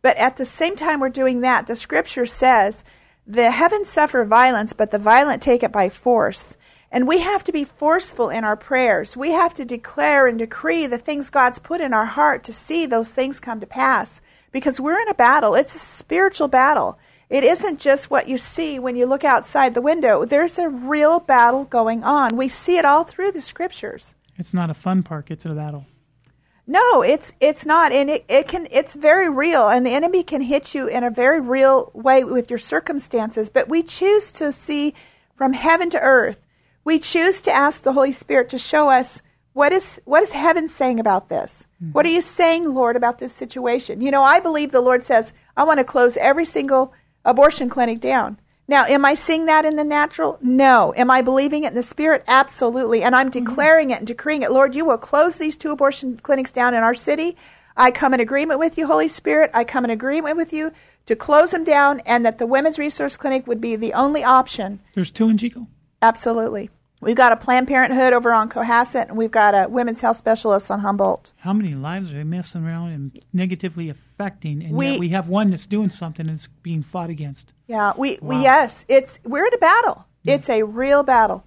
But at the same time we're doing that, the scripture says, the heavens suffer violence, but the violent take it by force. And we have to be forceful in our prayers. We have to declare and decree the things God's put in our heart to see those things come to pass. Because we're in a battle. It's a spiritual battle. It isn't just what you see when you look outside the window. There's a real battle going on. We see it all through the scriptures. It's not a fun park, it's a battle. No, it's not, and it's very real, and the enemy can hit you in a very real way with your circumstances. But we choose to see from heaven to earth. We choose to ask the Holy Spirit to show us what is heaven saying about this. Mm-hmm. What are you saying, Lord, about this situation? You know, I believe the Lord says, I want to close every single abortion clinic down. Now, am I seeing that in the natural? No. Am I believing it in the spirit? Absolutely. And I'm declaring it and decreeing it. Lord, you will close these 2 abortion clinics down in our city. I come in agreement with you, Holy Spirit. I come in agreement with you to close them down, and that the Women's Resource Clinic would be the only option. There's 2 in Chico? Absolutely. We've got a Planned Parenthood over on Cohasset, and we've got a women's health specialist on Humboldt. How many lives are they messing around and negatively affecting? And yet we have one that's doing something and it's being fought against. Yeah, yes, we're in a battle. Yeah. It's a real battle.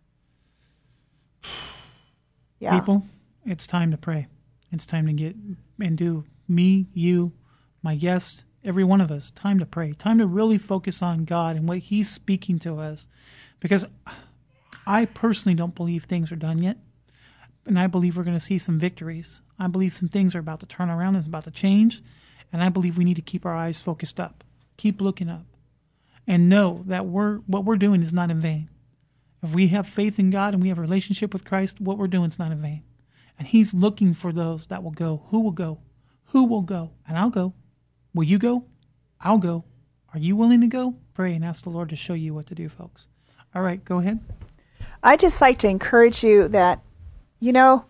Yeah. People, it's time to pray. It's time to get and do me, you, my guest, every one of us. Time to pray. Time to really focus on God and what He's speaking to us, because I personally don't believe things are done yet, and I believe we're going to see some victories. I believe some things are about to turn around, it's about to change, and I believe we need to keep our eyes focused up, keep looking up, and know that what we're doing is not in vain. If we have faith in God and we have a relationship with Christ, what we're doing is not in vain. And He's looking for those that will go. Who will go? Who will go? And I'll go. Will you go? I'll go. Are you willing to go? Pray and ask the Lord to show you what to do, folks. All right, go ahead. I'd just like to encourage you that, you know,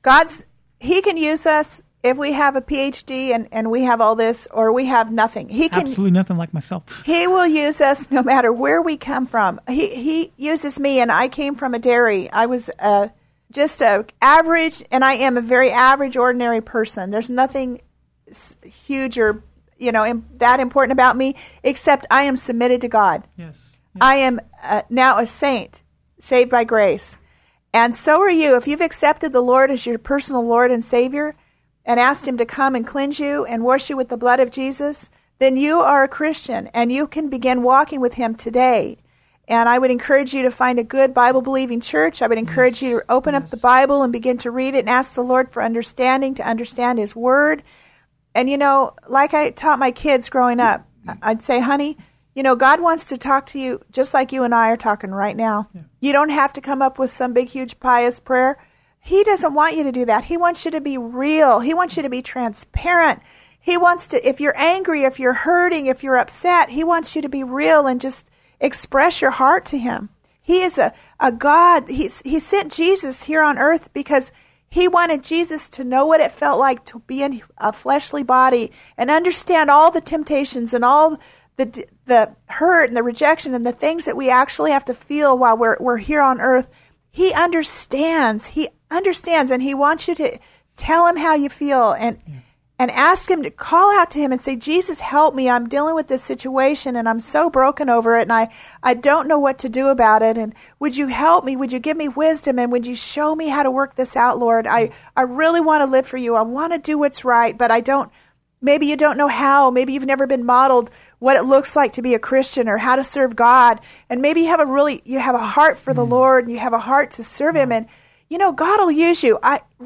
He can use us if we have a PhD and we have all this, or we have nothing. He can absolutely nothing, like myself. He will use us no matter where we come from. He uses me, and I came from a dairy. I was just a average, and I am a very average, ordinary person. There's nothing huge or, you know, that important about me, except I am submitted to God. Yes. I am now a saint, saved by grace. And so are you. If you've accepted the Lord as your personal Lord and Savior and asked Him to come and cleanse you and wash you with the blood of Jesus, then you are a Christian, and you can begin walking with Him today. And I would encourage you to find a good Bible-believing church. I would encourage you to open up the Bible and begin to read it and ask the Lord for understanding, to understand His Word. And, you know, like I taught my kids growing up, I'd say, honey, you know, God wants to talk to you just like you and I are talking right now. Yeah. You don't have to come up with some big, huge, pious prayer. He doesn't want you to do that. He wants you to be real. He wants you to be transparent. He wants to, if you're angry, if you're hurting, if you're upset, He wants you to be real and just express your heart to Him. He is a God. He sent Jesus here on earth because He wanted Jesus to know what it felt like to be in a fleshly body and understand all the temptations and all the hurt and the rejection and the things that we actually have to feel while we're here on earth. He understands. And He wants you to tell Him how you feel and ask Him to call out to Him and say, Jesus, help me. I'm dealing with this situation and I'm so broken over it, and I don't know what to do about it. And would you help me? Would you give me wisdom? And would you show me how to work this out, Lord? I really want to live for you. I want to do what's right, but I don't. Maybe you don't know how. Maybe you've never been modeled what it looks like to be a Christian or how to serve God. And maybe you have a heart for the Lord, and you have a heart to serve Him. And, you know, God will use you.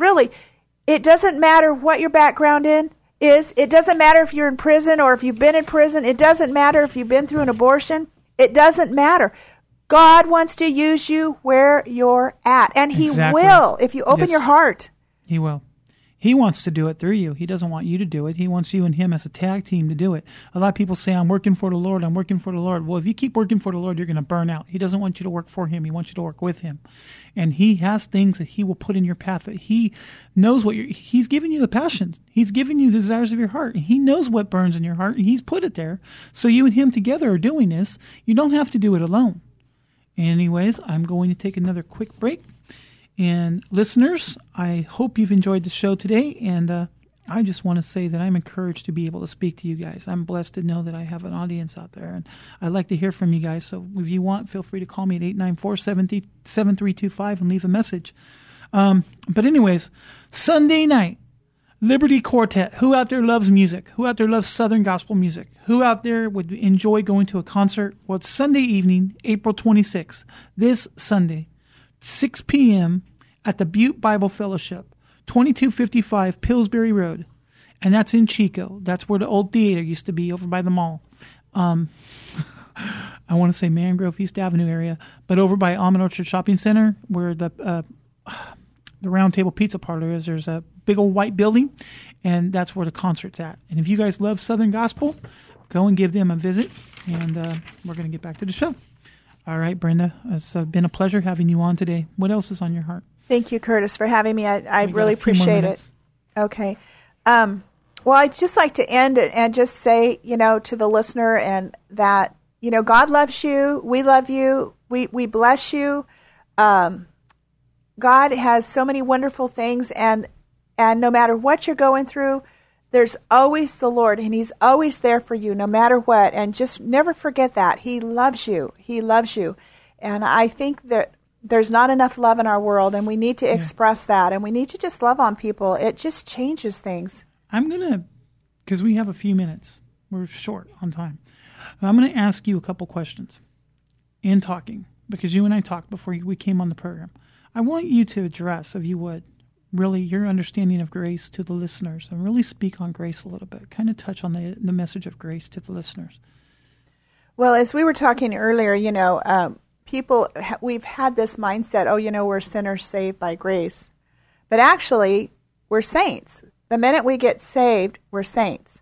It doesn't matter what your background is. It doesn't matter if you're in prison or if you've been in prison. It doesn't matter if you've been through an abortion. It doesn't matter. God wants to use you where you're at. And He will if you open your heart. He will. He wants to do it through you. He doesn't want you to do it. He wants you and Him as a tag team to do it. A lot of people say, I'm working for the Lord. I'm working for the Lord. Well, if you keep working for the Lord, you're going to burn out. He doesn't want you to work for Him. He wants you to work with Him. And He has things that He will put in your path that He knows what He's given you the passions. He's given you the desires of your heart. He knows what burns in your heart, and He's put it there. So you and Him together are doing this. You don't have to do it alone. Anyways, I'm going to take another quick break. And listeners, I hope you've enjoyed the show today. And I just want to say that I'm encouraged to be able to speak to you guys. I'm blessed to know that I have an audience out there, and I'd like to hear from you guys. So if you want, feel free to call me at 894-7325 and leave a message. But anyways, Sunday night, Liberty Quartet. Who out there loves music? Who out there loves Southern gospel music? Who out there would enjoy going to a concert? Well, it's Sunday evening, April 26th, this Sunday, 6 p.m. at the Butte Bible Fellowship, 2255 Pillsbury Road, and that's in Chico. That's where the old theater used to be over by the mall. I want to say Mangrove, East Avenue area, but over by Almond Orchard Shopping Center, where the Round Table Pizza Parlor is, there's a big old white building, and that's where the concert's at. And if you guys love Southern Gospel, go and give them a visit, and we're going to get back to the show. All right, Brenda, it's been a pleasure having you on today. What else is on your heart? Thank you, Curtis, for having me. I really appreciate it. Okay. Well, I'd just like to end it and just say, to the listener, and that, God loves you. We love you. We bless you. God has so many wonderful things, and no matter what you're going through, there's always the Lord, and He's always there for you no matter what. And just never forget that. He loves you. He loves you. And I think that there's not enough love in our world, and we need to express that, and we need to just love on people. It just changes things. I'm going to, because we have a few minutes, we're short on time. I'm going to ask you a couple questions in talking, because you and I talked before we came on the program. I want you to address, if you would, really your understanding of grace to the listeners, and really speak on grace a little bit, kind of touch on the message of grace to the listeners. Well, as we were talking earlier, people, we've had this mindset, we're sinners saved by grace. But actually, we're saints. The minute we get saved, we're saints.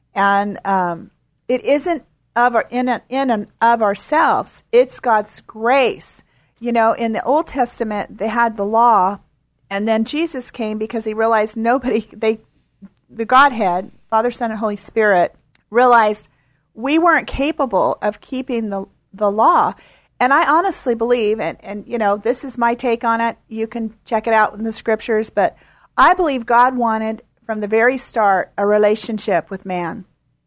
And it isn't in and of ourselves. It's God's grace. In the Old Testament, they had the law, and then Jesus came because He realized the Godhead, Father, Son, and Holy Spirit, realized we weren't capable of keeping the law. And I honestly believe, and this is my take on it, you can check it out in the scriptures, but I believe God wanted from the very start a relationship with man.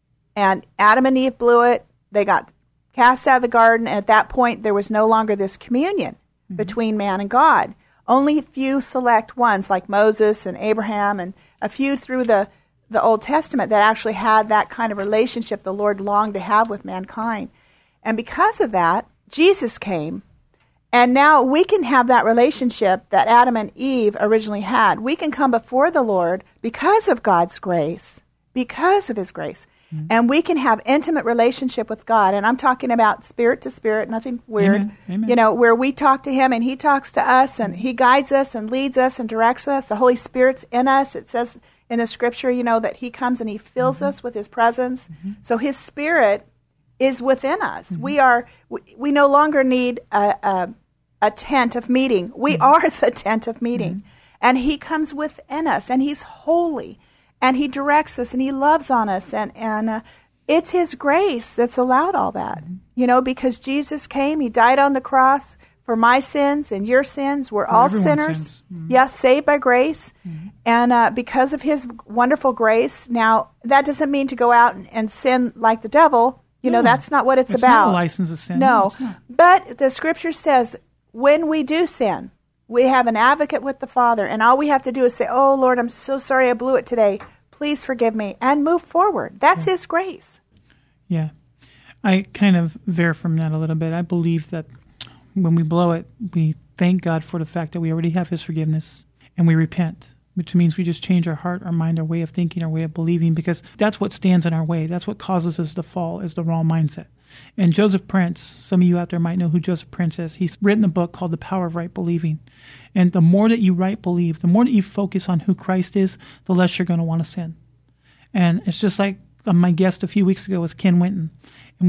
And Adam and Eve blew it. They got cast out of the garden, and at that point there was no longer this communion between man and God. Only a few select ones like Moses and Abraham, and a few through the Old Testament that actually had that kind of relationship the Lord longed to have with mankind. And because of that, Jesus came, and now we can have that relationship that Adam and Eve originally had. We can come before the Lord because of God's grace, because of His grace. Mm-hmm. And we can have intimate relationship with God. And I'm talking about spirit to spirit, nothing weird. Amen. Where we talk to Him and He talks to us, and He guides us and leads us and directs us. The Holy Spirit's in us. It says in the scripture, that He comes and He fills us with His presence. Mm-hmm. So His Spirit is within us. Mm-hmm. We no longer need a tent of meeting. We are the tent of meeting. Mm-hmm. And He comes within us, and He's holy, and He directs us, and He loves on us, and it's His grace that's allowed all that. Mm-hmm. Because Jesus came, He died on the cross for my sins and your sins. We're all sinners. Mm-hmm. Yes, saved by grace. Mm-hmm. And because of His wonderful grace, now that doesn't mean to go out and sin like the devil. That's not what it's about. It's not a license to sin. No. It's not. But the scripture says when we do sin, we have an advocate with the Father, and all we have to do is say, "Oh, Lord, I'm so sorry I blew it today. Please forgive me," and move forward. That's His grace. Yeah. I kind of veer from that a little bit. I believe that when we blow it, we thank God for the fact that we already have His forgiveness, and we repent, which means we just change our heart, our mind, our way of thinking, our way of believing, because that's what stands in our way. That's what causes us to fall, is the wrong mindset. And Joseph Prince, some of you out there might know who Joseph Prince is. He's written a book called The Power of Right Believing. And the more that you right believe, the more that you focus on who Christ is, the less you're going to want to sin. And it's just like my guest a few weeks ago was Ken Winton. And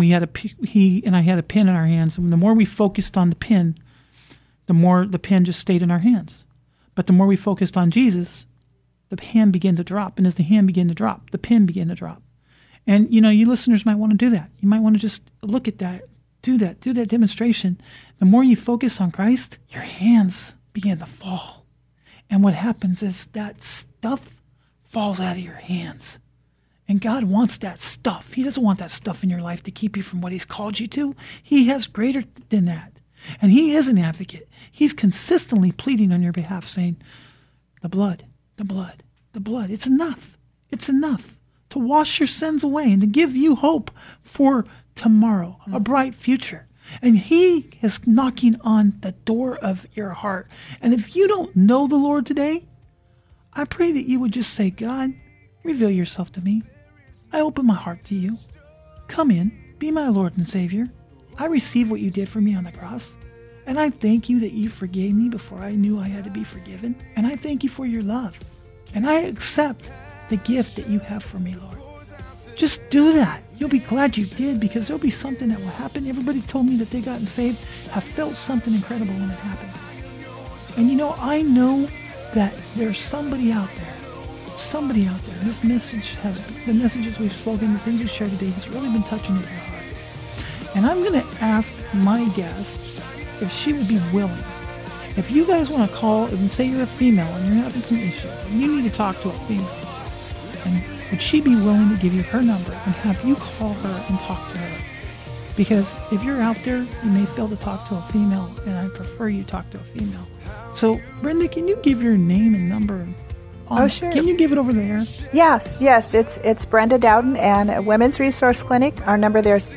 he and I had a pen in our hands. And the more we focused on the pen, the more the pen just stayed in our hands. But the more we focused on Jesus, the hand began to drop. And as the hand began to drop, the pen began to drop. And, you listeners might want to do that. You might want to just look at that, do that demonstration. The more you focus on Christ, your hands begin to fall. And what happens is that stuff falls out of your hands. And God wants that stuff. He doesn't want that stuff in your life to keep you from what He's called you to. He has greater than that. And He is an advocate. He's consistently pleading on your behalf, saying, the blood, the blood, the blood. It's enough. It's enough to wash your sins away and to give you hope for tomorrow, a bright future. And He is knocking on the door of your heart. And if you don't know the Lord today, I pray that you would just say, God, reveal yourself to me. I open my heart to you. Come in, be my Lord and Savior. I receive what you did for me on the cross. And I thank you that you forgave me before I knew I had to be forgiven. And I thank you for your love. And I accept the gift that you have for me, Lord. Just do that. You'll be glad you did, because there'll be something that will happen. Everybody told me that they gotten saved have felt something incredible when it happened. And I know that there's somebody out there. This message the messages we've spoken, the things we've shared today has really been touching at your heart. And I'm going to ask my guest if she would be willing. If you guys want to call and say you're a female and you're having some issues and you need to talk to a female, and would she be willing to give you her number and have you call her and talk to her? Because if you're out there, you may fail to talk to a female, and I prefer you talk to a female. So, Brenda, can you give your name and number? Oh, sure. Can you give it over there? Yes. It's Brenda Dowden and Women's Resource Clinic. Our number there is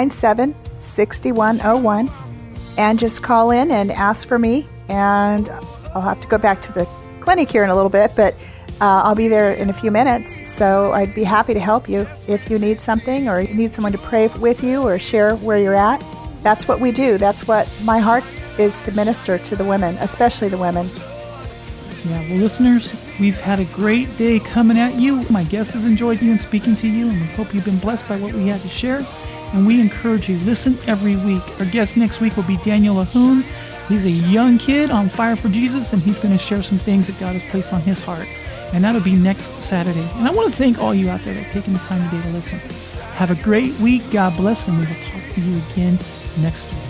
897-6101. And just call in and ask for me. And I'll have to go back to the clinic here in a little bit, but I'll be there in a few minutes. So I'd be happy to help you if you need something or you need someone to pray with you or share where you're at. That's what we do. That's what my heart is, to minister to the women, especially the women. Yeah, well, listeners, we've had a great day coming at you. My guest has enjoyed you and speaking to you, and we hope you've been blessed by what we had to share. And we encourage you, listen every week. Our guest next week will be Daniel Lahoon. He's a young kid on fire for Jesus, and he's going to share some things that God has placed on his heart. And that'll be next Saturday. And I want to thank all you out there that have taken the time today to listen. Have a great week. God bless, and we will talk to you again next week.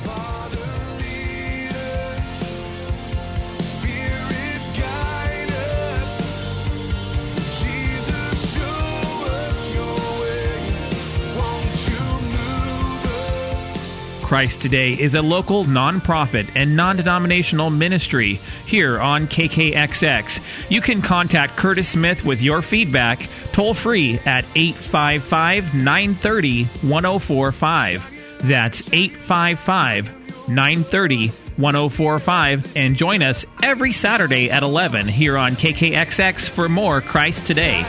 Christ Today is a local, nonprofit, and non-denominational ministry here on KKXX. You can contact Curtis Smith with your feedback toll-free at 855-930-1045. That's 855-930-1045. And join us every Saturday at 11 here on KKXX for more Christ Today.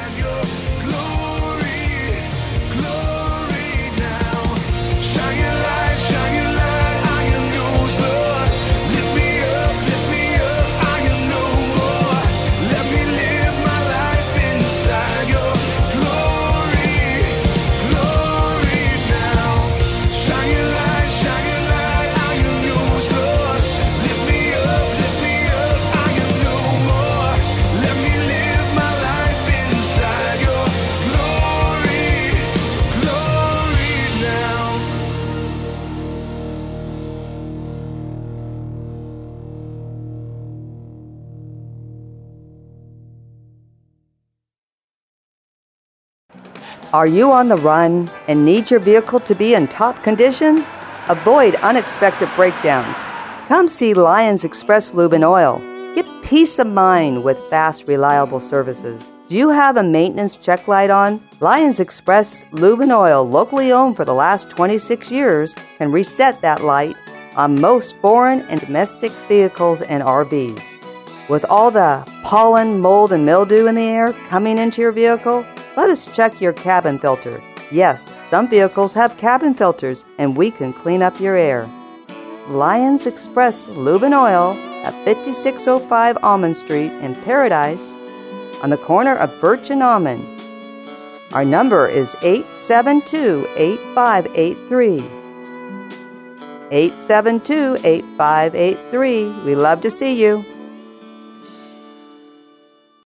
Are you on the run and need your vehicle to be in top condition? Avoid unexpected breakdowns. Come see Lions Express Lube and Oil. Get peace of mind with fast, reliable services. Do you have a maintenance check light on? Lions Express Lube and Oil, locally owned for the last 26 years, can reset that light on most foreign and domestic vehicles and RVs. With all the pollen, mold, and mildew in the air coming into your vehicle, let us check your cabin filter. Yes, some vehicles have cabin filters, and we can clean up your air. Lions Express Lube and Oil at 5605 Almond Street in Paradise on the corner of Birch and Almond. Our number is 872-8583. 872-8583. We love to see you.